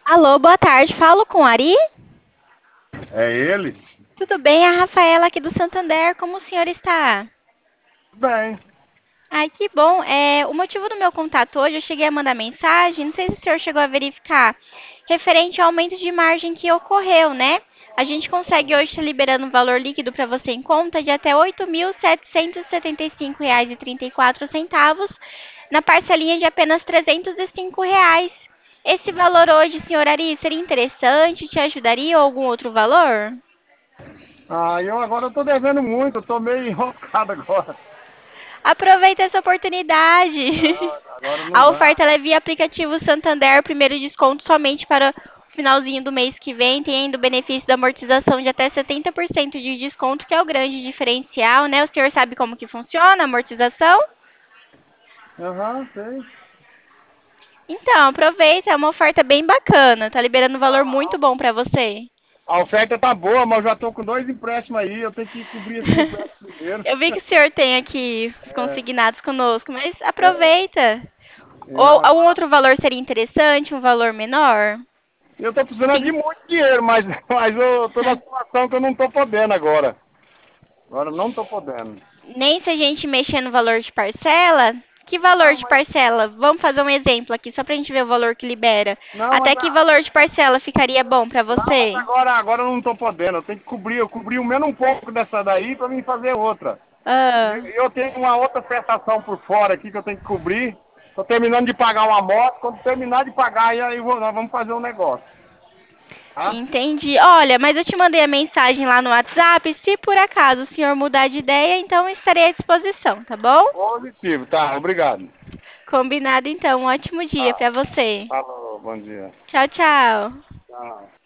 Alô, boa tarde. Falo com o Ari? É ele? Tudo bem? É a Rafaela aqui do Santander. Como o senhor está? Bem. Ai, que bom. O motivo do meu contato hoje, eu cheguei a mandar mensagem, não sei se o senhor chegou a verificar, referente ao aumento de margem que ocorreu, né? A gente consegue hoje estar liberando um valor líquido para você em conta de até R$ 8.775,34, na parcelinha de apenas R$ 305. Esse valor hoje, senhor Ari, seria interessante? Te ajudaria ou algum outro valor? Eu agora tô devendo muito, eu tô meio enroscado agora. Aproveita essa oportunidade. Agora não A dá. oferta ela é via aplicativo Santander, primeiro desconto somente para o finalzinho do mês que vem, tem ainda o benefício da amortização de até 70% de desconto, que é o grande diferencial, né? O senhor sabe como que funciona a amortização? Aham, sei. Então, aproveita, é uma oferta bem bacana, tá liberando um valor muito bom para você. A oferta tá boa, mas eu já tô com dois empréstimos aí, eu tenho que cobrir esses empréstimos primeiro. Eu vi que o senhor tem aqui os É, consignados conosco, mas é, aproveita. Ou algum agora outro valor seria interessante, um valor menor? eu tô precisando de Sim. muito dinheiro, mas eu tô na situação que eu não tô podendo agora. Agora eu não tô podendo. Nem se a gente mexer no valor de parcela. Que valor Não, de mas, parcela? Vamos fazer um exemplo aqui, só pra gente ver o valor que libera. não, Até mas, que valor de parcela ficaria bom pra não, mas você? agora eu não tô podendo. Eu tenho que cobrir, eu cobri o menos um pouco dessa daí pra mim fazer outra. Ah, Eu tenho uma outra prestação por fora aqui que eu tenho que cobrir. Estou terminando de pagar uma moto. Quando terminar de pagar, aí nós vamos fazer um negócio. Tá? entendi. Olha, mas eu te mandei a mensagem lá no WhatsApp. Se por acaso o senhor mudar de ideia, então eu estarei à disposição, tá bom? Positivo, tá. Obrigado. Combinado então. Um ótimo dia Tá. pra você. Falou, bom dia. Tchau, tchau. Tchau.